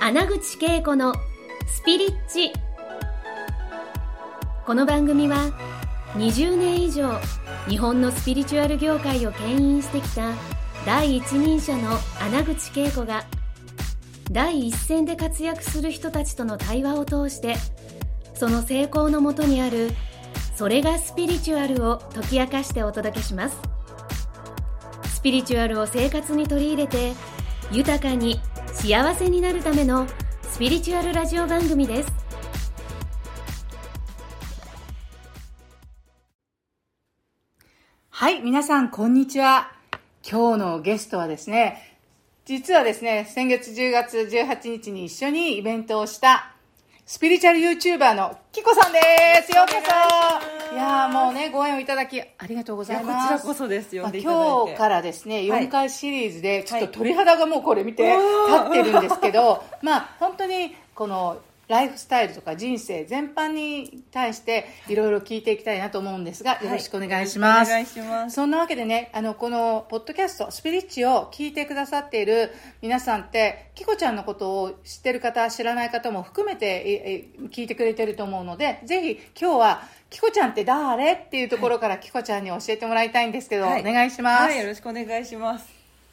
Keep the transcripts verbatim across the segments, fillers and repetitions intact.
穴口恵子のスピリッチ。この番組はにじゅうねん以上日本のスピリチュアル業界を牽引してきた第一人者の穴口恵子が第一線で活躍する人たちとの対話を通して、その成功のもとにあるそれがスピリチュアルを解き明かしてお届けします。スピリチュアルを生活に取り入れて豊かに幸せになるためのスピリチュアルラジオ番組です。 はい、皆さんこんにちは。今日のゲストはですね、実はですね、先月じゅうがつじゅうはちにちに一緒にイベントをしたスピリチュアル YouTuber のきこさんです。ようこそ。いやーもうね、ご縁をいただきありがとうございます。 こちらこそです。呼んでいただいて、 まあ、今日からですね、よんかいシリーズでちょっとはい鳥肌がもうこれ見て立ってるんですけど、まあ本当にこのライフスタイルとか人生全般に対していろいろ聞いていきたいなと思うんですが、よろしくお願いします。 はい、お願いします。 そんなわけでね、あのこのポッドキャストスピリッチを聞いてくださっている皆さんって、きこちゃんのことを知ってる方知らない方も含めて聞いてくれてると思うので、ぜひ今日はきこちゃんって誰っていうところからきこちゃんに教えてもらいたいんですけど、はい、お願いします。 はい、よろしくお願いします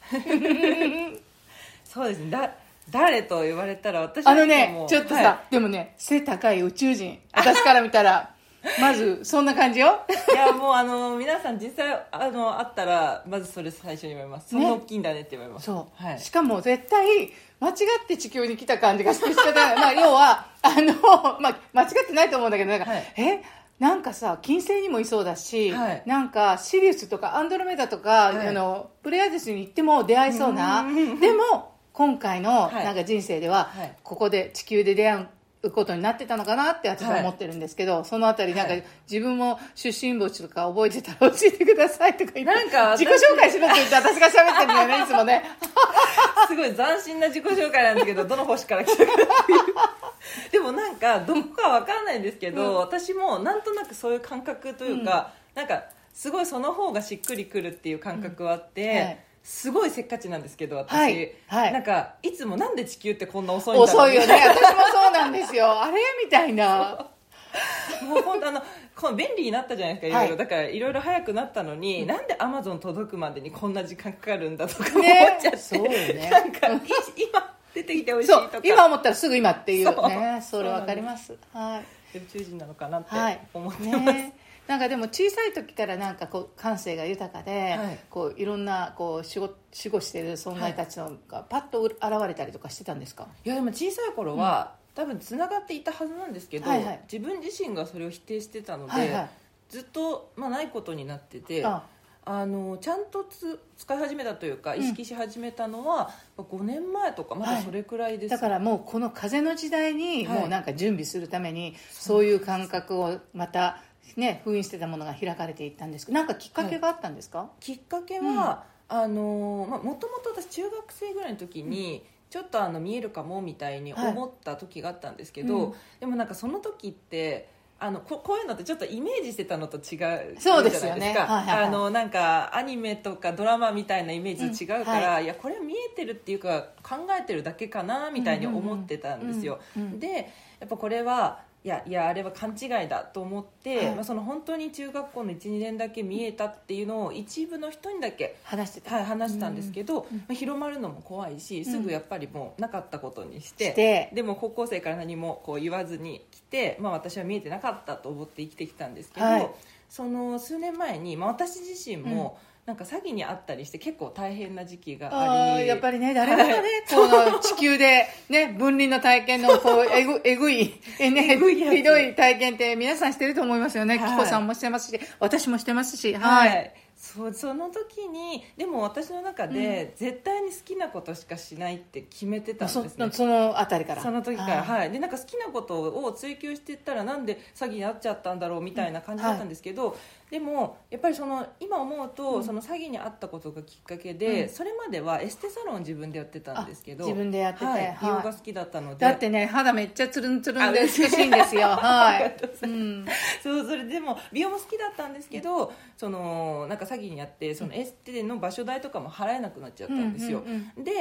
そうですね、だ誰と言われたら私はあのね、ちょっとさ、 はい、 でもね、背高い宇宙人、私から見たらまずそんな感じよいやもうあの皆さん実際あの会ったらまずそれ最初に言われます。そんな大きいんだねって言われます。 そう、 はい、 しかも絶対間違って地球に来た感じがして仕方ないまあ要はあの、まあ、間違ってないと思うんだけど、なんか、はい、えなんかさ金星にもいそうだし、はい、なんかシリウスとかアンドロメダとか、はい、あのプレイアデスに行っても出会いそうなでも今回のなんか人生では、はい、ここで地球で出会うことになってたのかなって私は思ってるんですけど、はい、そのあたりなんか、はい、自分も出身墓地とか覚えてたら教えてくださいとか言って、なんか自己紹介しろって言って私が喋ってるんだよねいつもねすごい斬新な自己紹介なんですけど、どの星から来たかっていうでもなんかどこかわかんないんですけど、うん、私もなんとなくそういう感覚というか、うん、なんかすごいその方がしっくりくるっていう感覚はあって、うん、はい、すごいせっかちなんですけど私、はいはい、なんかいつもなんで地球ってこんな遅いんだろう、 遅いよね、私もそうなんですよあれみたいなもう本当あのこの便利になったじゃないですか、いろいろ、はい、だからいろいろ早くなったのに、うん、なんでアマゾン届くまでにこんな時間かかるんだとか思っちゃって、ね、そうね、なんか今出てきてほしいとか、 今思ったらすぐ今っていうね、それ分かります。はい、 宇宙人なのかなって思ってます、 はいね、なんかでも小さい時からなんかこう感性が豊かで、はい、こういろんなこう守護、守護している存在たちのがパッと現れたりとかしてたんですか？ いやでも小さい頃は、うん、多分つながっていたはずなんですけど、はいはい、自分自身がそれを否定してたので、はいはい、ずっと、まあ、ないことになってて、ああのちゃんとつ使い始めたというか意識し始めたのは、うん、ごねんまえとかまだそれくらいです、 はい、だからもうこの風の時代にもうなんか準備するために、はい、そういう感覚をまたね、封印してたものが開かれていったんですけど、なんかきっかけがあったんですか？はい、 きっかけは、うん、あのまあ、もともと私中学生ぐらいの時に、うん、ちょっとあの見えるかもみたいに思った時があったんですけど、はい、うん、でもなんかその時ってあの こ, こういうのってちょっとイメージしてたのと違うじゃないですか。 そうですよね、はいはいはい、 あのなんかアニメとかドラマみたいなイメージと違うから、うん、はい、いやこれは見えてるっていうか考えてるだけかなみたいに思ってたんですよ、うんうんうん、でやっぱこれはいやいやあれは勘違いだと思って、はい、まあ、その本当に中学校の いちにねんだけ見えたっていうのを一部の人にだけ話してた、 はい、話したんですけど、うん、まあ、広まるのも怖いし、すぐやっぱりもうなかったことにして、 して、 でも高校生から何もこう言わずに来て、まあ、私は見えてなかったと思って生きてきたんですけど、はい、その数年前に、まあ、私自身も、うん、なんか詐欺にあったりして結構大変な時期があり、 あやっぱりね誰もがね、この地球で、ね、分離の体験のこうえぐ、えぐい、えね、ひどい体験って皆さんしてると思いますよね、はい、キコさんもしてますし私もしてますし、はい、はい、 そ, その時にでも私の中で絶対に好きなことしかしないって決めてたんですね、 うん、そ, そのあたりからその時から、はい、でなんか好きなことを追求していったらなんで詐欺になっちゃったんだろうみたいな感じだったんですけど、うん、はい、でもやっぱりその今思うと、うん、その詐欺にあったことがきっかけで、うん、それまではエステサロン自分でやってたんですけど、 自分でやってて、はい、 美容が好きだったので、 だってね肌めっちゃツルンツルンで美しいんですよはい、 うん、そうそれでも美容も好きだったんですけど、そのなんか詐欺にあってそのエステの場所代とかも払えなくなっちゃったんですよ、うんうんうん、で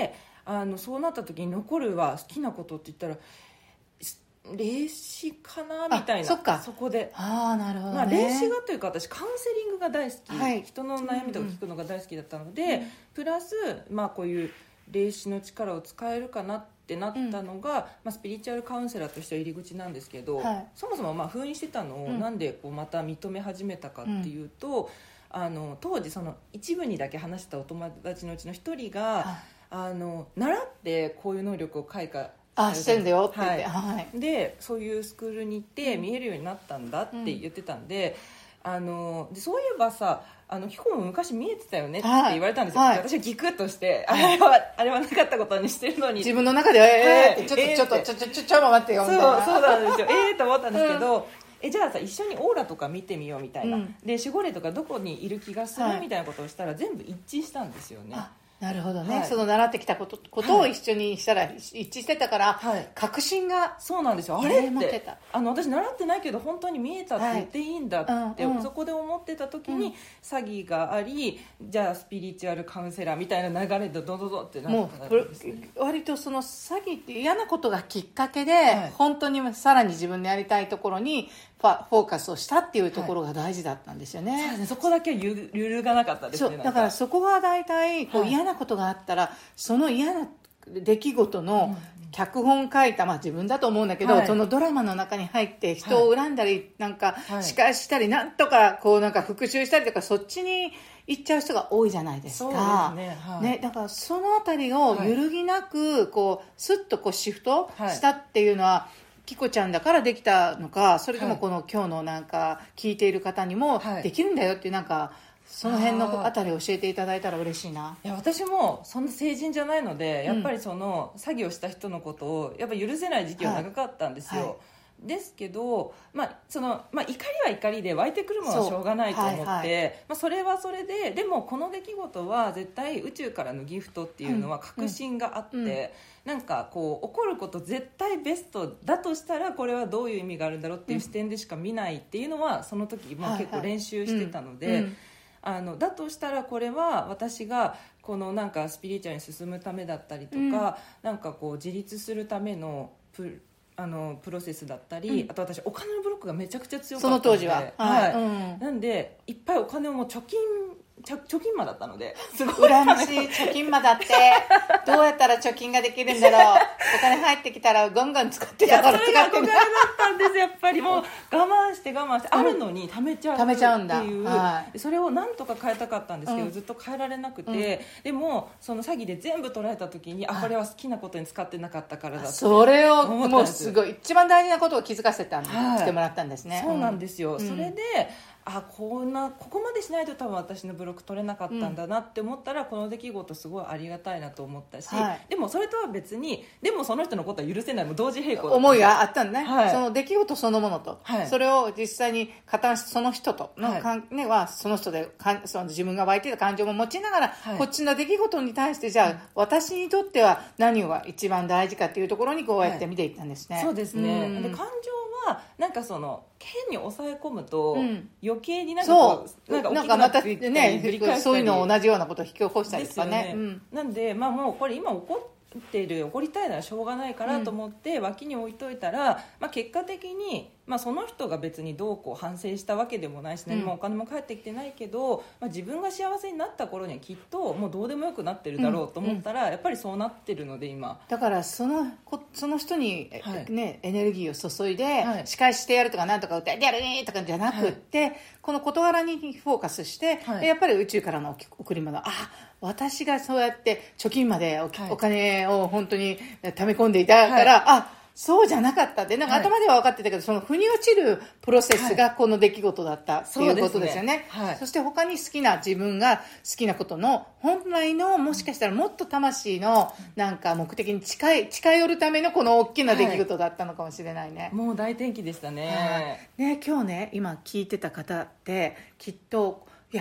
あのそうなった時に残るは好きなことって言ったら霊視かなみたいな。 そっか、 そこでああなるほどね、 まあ、霊視がというか私カウンセリングが大好き、 はい、 人の悩みとか聞くのが大好きだったので、 うん、 プラス、まあ、こういう霊視の力を使えるかなってなったのが、うん、まあ、スピリチュアルカウンセラーとしては入り口なんですけど、はい、そもそもまあ封印してたのをなんでこうまた認め始めたかっていうと、うん、あの当時その一部にだけ話したお友達のうちの一人が、はい、あの習ってこういう能力を開花あしてんだよって言って、 はいはい、でそういうスクールに行って見えるようになったんだって言ってたんで、うん、あのでそういえばさあのキコも昔見えてたよねって言われたんですよ、はい、私はギクッとして、はい、あれはあれはなかったことにしてるのに自分の中ではえーってちょっと、えー、ちょっとちょちょちょちょ待ってよみたいなそうそうなんですよえーと思ったんですけど、うん、えじゃあさ一緒にオーラとか見てみようみたいな、うん、で守護霊とかどこにいる気がする、はい、みたいなことをしたら全部一致したんですよね。 なるほどね、はい、その習ってきたこと、ことを一緒にしたら一致してたから、はい、確信がそうなんですよ。あれってあの私習ってないけど本当に見えたって言っていいんだって、はいうん、そこで思ってた時に、うん、詐欺がありじゃあスピリチュアルカウンセラーみたいな流れでドドドってなったんです、ね、 もう割とその詐欺って嫌なことがきっかけで、はい、本当にさらに自分のやりたいところにフォーカスをしたっていうところが大事だったんですよね、はい、そうですね。 そこだけは揺るがなかったですね。 そうだからそこが大体こう嫌なことがあったら、はい、その嫌な出来事の脚本書いた、まあ、自分だと思うんだけど、はい、そのドラマの中に入って人を恨んだり、はい、なんか仕返したり、なんとかこうなんか復讐したりとかそっちに行っちゃう人が多いじゃないですか。 そうですね、はいね、だからそのあたりを揺るぎなくこうスッとこうシフトしたっていうのは、はいキコちゃんだからできたのか、それともこの今日のなんか聞いている方にもできるんだよっていうなんかその辺のあたりを教えていただいたら嬉しいな。 いや私もそんな成人じゃないのでやっぱりその詐欺をした人のことをやっぱ許せない時期は長かったんですよ、はいはいですけど、まあそのまあ、怒りは怒りで湧いてくるものはしょうがないと思って、はいはいまあ、それはそれででもこの出来事は絶対宇宙からのギフトっていうのは確信があって、うんうん、なんかこう起こること絶対ベストだとしたらこれはどういう意味があるんだろうっていう視点でしか見ないっていうのはその時も結構練習してたので、はいはいうんうんあのだとしたらこれは私がこのなんかスピリチュアルに進むためだったりとか、うん、なんかこう自立するためのプあのプロセスだったり、うん、あと私お金のブロックがめちゃくちゃ強かったのでその当時は、 はいはいうん、なんでいっぱいお金をもう貯金貯金魔だったのですごい羨ましい貯金魔だってどうやったら貯金ができるんだろうお金入ってきたらガンガン使ってたから使っていやそれが憧れだったんですやっぱりもう我慢して我慢して、うん、あるのに貯めちゃうっていう、貯めちゃうんだ、はい、それをなんとか変えたかったんですけど、うん、ずっと変えられなくて、うん、でもその詐欺で全部捉えた時にあこれは好きなことに使ってなかったからだとそれをもうすごい一番大事なことを気づかせたんで、はい、してもらったんですね。 そうなんですよ、うん、それであこんなここまでしないと多分私のブロック取れなかったんだなって思ったら、うん、この出来事すごいありがたいなと思ったし、はい、でもそれとは別にでもその人のことは許せないも同時並行思いがあったんだね、はい、その出来事そのものと、はい、それを実際に加その人との関係はその人でかその自分が湧いていた感情も持ちながら、はい、こっちの出来事に対してじゃあ、うん、私にとっては何が一番大事かっていうところにこうやって見ていったんですね、はい、 そうですね、うん、で感情はなんかその変に抑え込むと、うん、余計になんかこうなんかなんかまたねそういうの同じようなことを引き起こしたりとかね、ねうん、なんでまあもうこれ今起こっている起こりたいならしょうがないからと思って脇に置いといたら、まあ、結果的に、まあ、その人が別にどうこう反省したわけでもないし何もお金も返ってきてないけど、まあ、自分が幸せになった頃にはきっともうどうでもよくなってるだろうと思ったら、うんうん、やっぱりそうなってるので今だからそのその人に、ねはい、エネルギーを注いで、はい、仕返してやるとかなんとか歌ってやるねとかじゃなくって、はい、この事柄にフォーカスして、はい、やっぱり宇宙からの贈り物あ私がそうやって貯金まで お,、はい、お金を本当に溜め込んでいたから、はい、あそうじゃなかったってなんか頭では分かってたけど、はい、その腑に落ちるプロセスがこの出来事だったっていうことですよね、はい そ, ねはい、そして他に好きな自分が好きなことの本来のもしかしたらもっと魂のなんか目的に近い近寄るためのこの大きな出来事だったのかもしれないね、 はい、もう大転機でしたね、 はい、ね今日ね今聞いてた方ってきっといや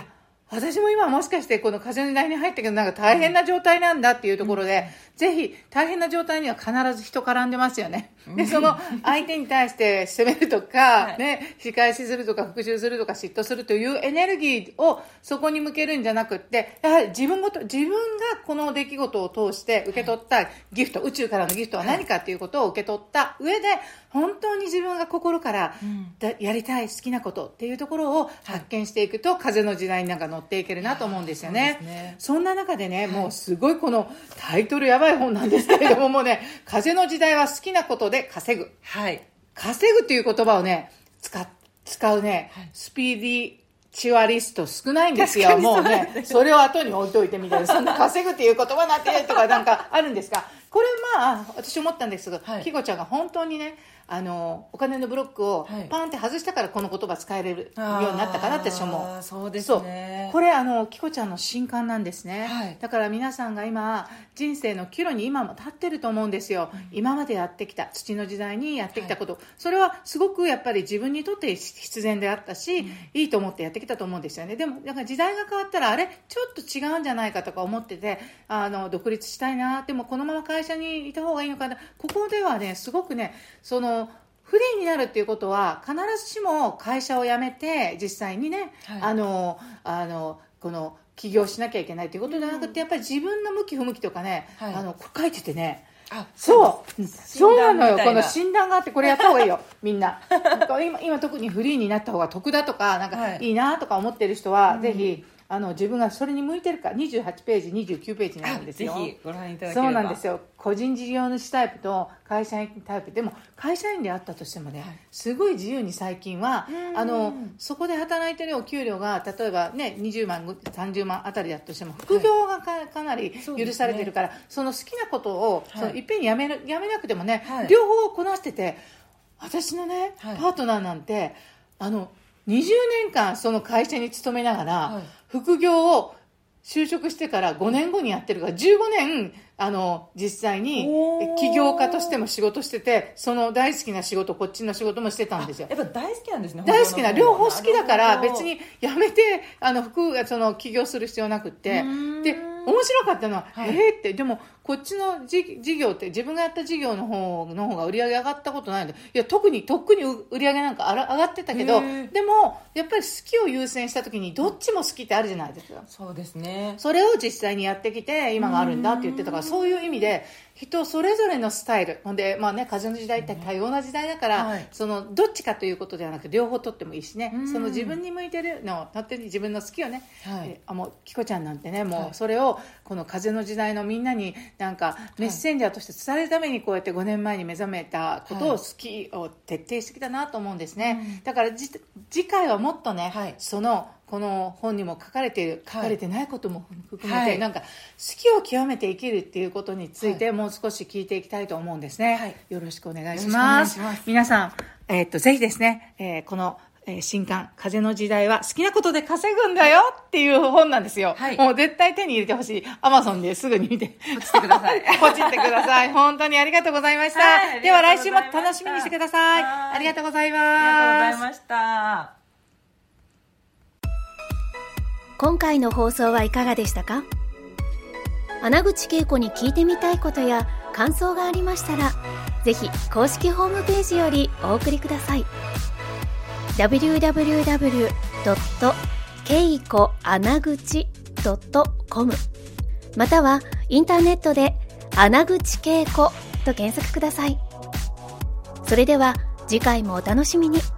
私も今もしかしてこの風の時代に入ったけどなんか大変な状態なんだっていうところで、うん、ぜひ大変な状態には必ず人絡んでますよね。でその相手に対して責めるとか、はい、ね、仕返しするとか復讐するとか嫉妬するというエネルギーをそこに向けるんじゃなくって、やはり自分ごと自分がこの出来事を通して受け取ったギフト、はい、宇宙からのギフトは何かっていうことを受け取った上で、本当に自分が心からだやりたい好きなことっていうところを発見していくと、はい、風の時代になんか乗っていけるなと思うんですよね。 そ, ねそんな中でね、はい、もうすごいこのタイトルやばい本なんですけれどももうね、風の時代は好きなことで稼ぐ、はい、稼ぐっていう言葉をね 使, 使うね、はい、スピーディーチュアリスト少ないんですよ。もうね、それを後に置いといてみたいな、そんな稼ぐっていう言葉なんてとかなんかあるんですが、これまあ私思ったんですが、はい、きこちゃんが本当にね、あのお金のブロックをパンって外したからこの言葉使えるようになったかなって私思う。 あ、そうですね。 そう、これあのきこちゃんの新刊なんですね、はい、だから皆さんが今人生の岐路に今も立ってると思うんですよ、うん、今までやってきた土の時代にやってきたこと、はい、それはすごくやっぱり自分にとって必然であったし、うん、いいと思ってやってきたと思うんですよね。でもだから時代が変わったらあれちょっと違うんじゃないかとか思ってて、あの独立したいな、でもこのまま会社にいた方がいいのかな、ここではねすごくね、そのフリーになるっていうことは必ずしも会社を辞めて実際にね、はい、あのあのこの起業しなきゃいけないということではなくて、うん、やっぱり自分の向き不向きとかね、はい、あの書いててね、あ、そうそうなのよ、この診断があって、これやった方がいいよみんな今, 今特にフリーになった方が得だとかなんかいいなとか思ってる人は、はい、ぜひあの自分がそれに向いてるかにじゅうはちページにじゅうきゅうページになるんですよ。 ぜひご覧いただければ。 そうなんですよ。個人事業主タイプと会社員タイプでも、会社員であったとしてもね、はい、すごい自由に最近はあのそこで働いてるお給料が例えばねにじゅうまんさんじゅうまんあたりだとしても副業が か,、はい、かなり許されてるから、そ, ね、その好きなことを、はい、そのいっぺんにやめるやめなくてもね、はい、両方こなしてて、私のね、はい、パートナーなんてあのにじゅうねんかんその会社に勤めながら、はい、副業を就職してからごねんごにやってるからじゅうごねんあの実際に起業家としても仕事してて、その大好きな仕事こっちの仕事もしてたんですよ。 やっぱ大好きなんですね。 大好きな、両方好きだから別にやめてあの副その起業する必要なくって、で面白かったのは、はい、えー、ってでもこっちの事業って自分がやった事業の方の方が売り上げ上がったことないので、いや特にとっくに売り上げなんか上がってたけど、でもやっぱり好きを優先した時にどっちも好きってあるじゃないですか。 そうですね。 それを実際にやってきて今があるんだって言ってたから、そういう意味で人それぞれのスタイルほんで、まあね、風の時代って多様な時代だから、はい、そのどっちかということではなく両方取ってもいいしね、その自分に向いてるのを本当に自分の好きをね、はい、えあもうキコちゃんなんてね、もうそれをこの風の時代のみんなになんかメッセンジャーとして伝えるためにこうやってごねんまえに目覚めたことを好きを徹底してきたなと思うんですね、はい、だからじ次回はもっとね、はい、そのこの本にも書かれている書かれてないことも含めて、はい、なんか好きを極めて生きるっていうことについてもう少し聞いていきたいと思うんですね、はい、よろしくお願いします。皆さん、えー、っとぜひですね、えー、このえー、新刊風の時代は好きなことで稼ぐんだよっていう本なんですよ、はい、もう絶対手に入れてほしい。 Amazon ですぐに見てポチってくださいポチってください。本当にありがとうございました、はい、では来週も楽しみにしてください。ありがとうございます。 ありがとうございました。 今回の放送はいかがでしたか？穴口恵子に聞いてみたいことや感想がありましたら、ぜひ公式ホームページよりお送りください。ダブリューダブリューダブリュードットケイコアナグチドットコム またはインターネットで穴口恵子と検索ください。それでは次回もお楽しみに。